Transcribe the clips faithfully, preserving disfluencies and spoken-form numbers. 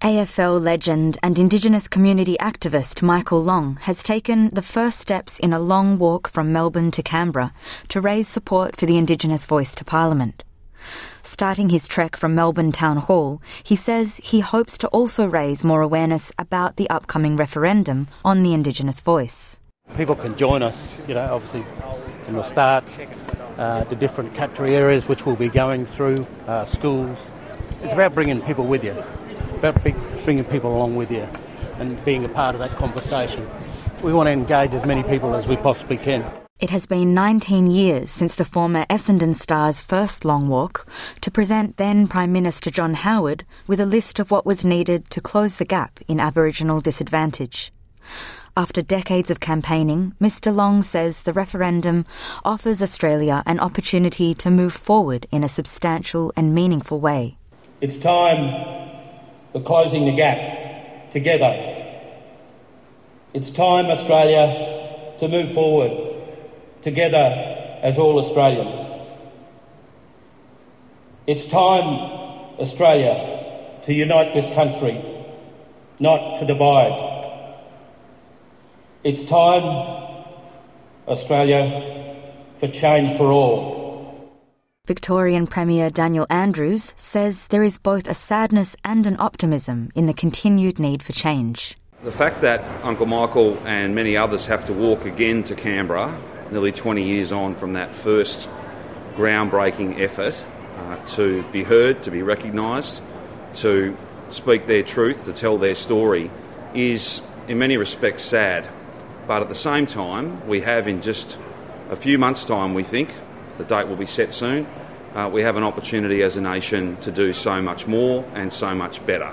A F L legend and Indigenous community activist Michael Long has taken the first steps in a long walk from Melbourne to Canberra to raise support for the Indigenous voice to Parliament. Starting his trek from Melbourne Town Hall, he says he hopes to also raise more awareness about the upcoming referendum on the Indigenous voice. People can join us, you know, obviously from the start, uh, the different country areas which we'll be going through, uh, schools. It's about bringing people with you. About bringing people along with you and being a part of that conversation. We want to engage as many people as we possibly can. It has been nineteen years since the former Essendon Star's first long walk to present then Prime Minister John Howard with a list of what was needed to close the gap in Aboriginal disadvantage. After decades of campaigning, Mister Long says the referendum offers Australia an opportunity to move forward in a substantial and meaningful way. It's time for closing the gap together. It's time, Australia, to move forward together as all Australians. It's time, Australia, to unite this country, not to divide. It's time, Australia, for change for all. Victorian Premier Daniel Andrews says there is both a sadness and an optimism in the continued need for change. The fact that Uncle Michael and many others have to walk again to Canberra, nearly twenty years on from that first groundbreaking effort, uh, to be heard, to be recognised, to speak their truth, to tell their story, is in many respects sad. But at the same time, we have in just a few months' time, we think, the date will be set soon, uh, we have an opportunity as a nation to do so much more and so much better.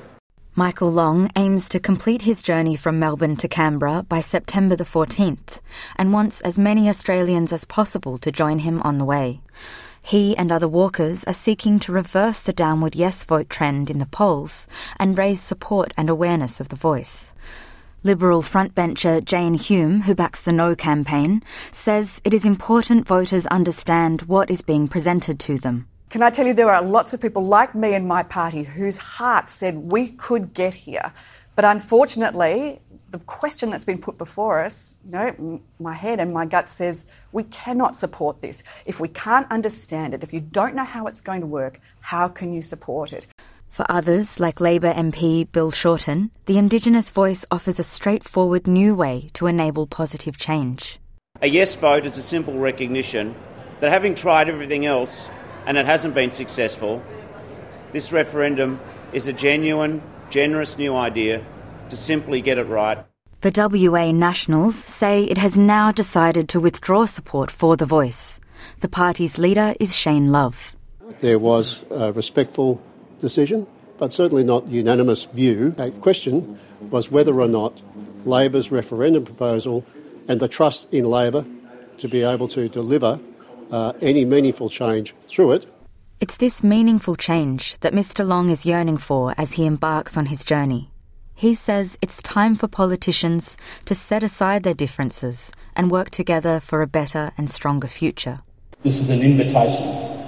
Michael Long aims to complete his journey from Melbourne to Canberra by September the fourteenth and wants as many Australians as possible to join him on the way. He and other walkers are seeking to reverse the downward yes vote trend in the polls and raise support and awareness of the voice. Liberal frontbencher Jane Hume, who backs the No campaign, says it is important voters understand what is being presented to them. Can I tell you, there are lots of people like me and my party whose heart said we could get here. But unfortunately, the question that's been put before us, you know, my head and my gut says we cannot support this. If we can't understand it, if you don't know how it's going to work, how can you support it? For others, like Labor M P Bill Shorten, the Indigenous voice offers a straightforward new way to enable positive change. A yes vote is a simple recognition that having tried everything else and it hasn't been successful, this referendum is a genuine, generous new idea to simply get it right. The W A Nationals say it has now decided to withdraw support for the voice. The party's leader is Shane Love. There was a respectful decision, but certainly not unanimous view. A question was whether or not Labor's referendum proposal and the trust in Labor to be able to deliver uh, any meaningful change through it. It's this meaningful change that Mister Long is yearning for as he embarks on his journey. He says it's time for politicians to set aside their differences and work together for a better and stronger future. This is an invitation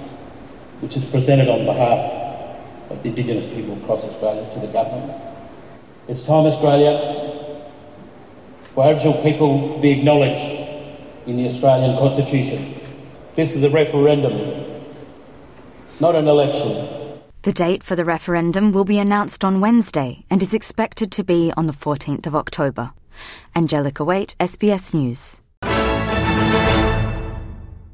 which is presented on behalf of the Indigenous people across Australia to the government. It's time, Australia, for Aboriginal people to be acknowledged in the Australian Constitution. This is a referendum, not an election. The date for the referendum will be announced on Wednesday and is expected to be on the fourteenth of October. Angelica Waite, S B S News.